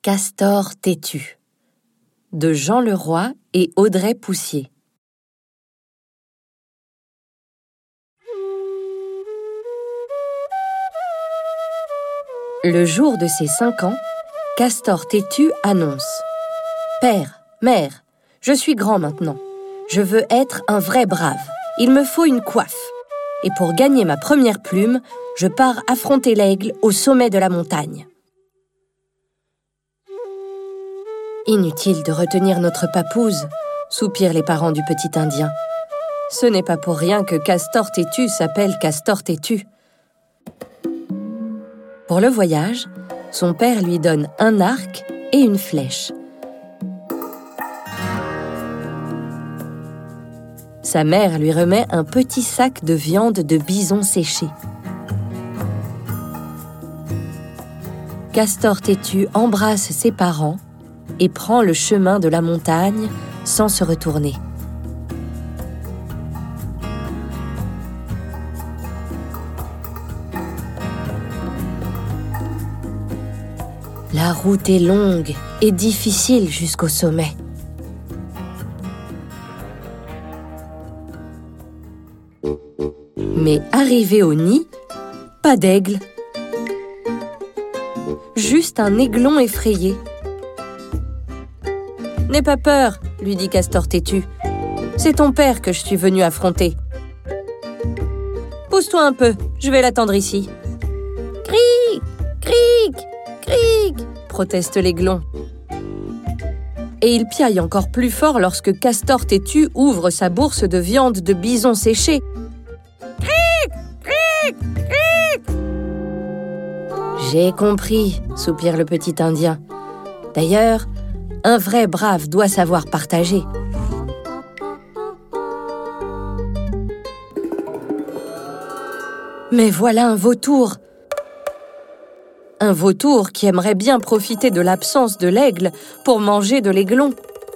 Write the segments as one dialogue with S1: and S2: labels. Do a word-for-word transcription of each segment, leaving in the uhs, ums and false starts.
S1: Castor têtu de Jean Leroy et Audrey Poussier. Le jour de ses cinq ans, Castor têtu annonce « Père, mère, je suis grand maintenant. Je veux être un vrai brave. Il me faut une coiffe. Et pour gagner ma première plume, je pars affronter l'aigle au sommet de la montagne. » Inutile de retenir notre papouze, soupirent les parents du petit Indien. Ce n'est pas pour rien que Castor têtu s'appelle Castor têtu. Pour le voyage, son père lui donne un arc et une flèche. Sa mère lui remet un petit sac de viande de bison séchée. Castor têtu embrasse ses parents et prend le chemin de la montagne sans se retourner. La route est longue et difficile jusqu'au sommet. Mais arrivé au nid, pas d'aigle. Juste un aiglon effrayé. « N'aie pas peur, » lui dit Castor têtu. « C'est ton père que je suis venu affronter. »« Pousse-toi un peu, je vais l'attendre ici. »« Cric, cric, cric !» proteste l'aiglon. Et il piaille encore plus fort lorsque Castor têtu ouvre sa bourse de viande de bison séchée. « Cric, cric, cric !»« J'ai compris, » soupire le petit Indien. « D'ailleurs, un vrai brave doit savoir partager. » Mais voilà un vautour. Un vautour qui aimerait bien profiter de l'absence de l'aigle pour manger de l'aiglon.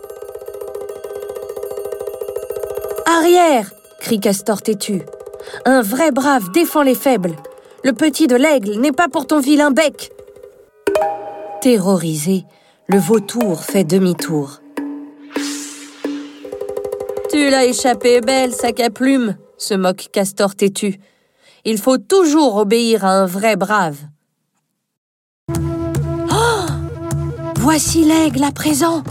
S1: « Arrière !» crie Castor têtu. « Un vrai brave défend les faibles. Le petit de l'aigle n'est pas pour ton vilain bec. » Terrorisé, le vautour fait demi-tour. « Tu l'as échappé belle, sac à plumes !» se moque Castor têtu. « Il faut toujours obéir à un vrai brave. » Oh ! Voici l'aigle à présent.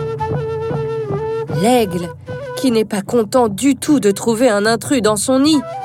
S1: L'aigle, qui n'est pas content du tout de trouver un intrus dans son nid,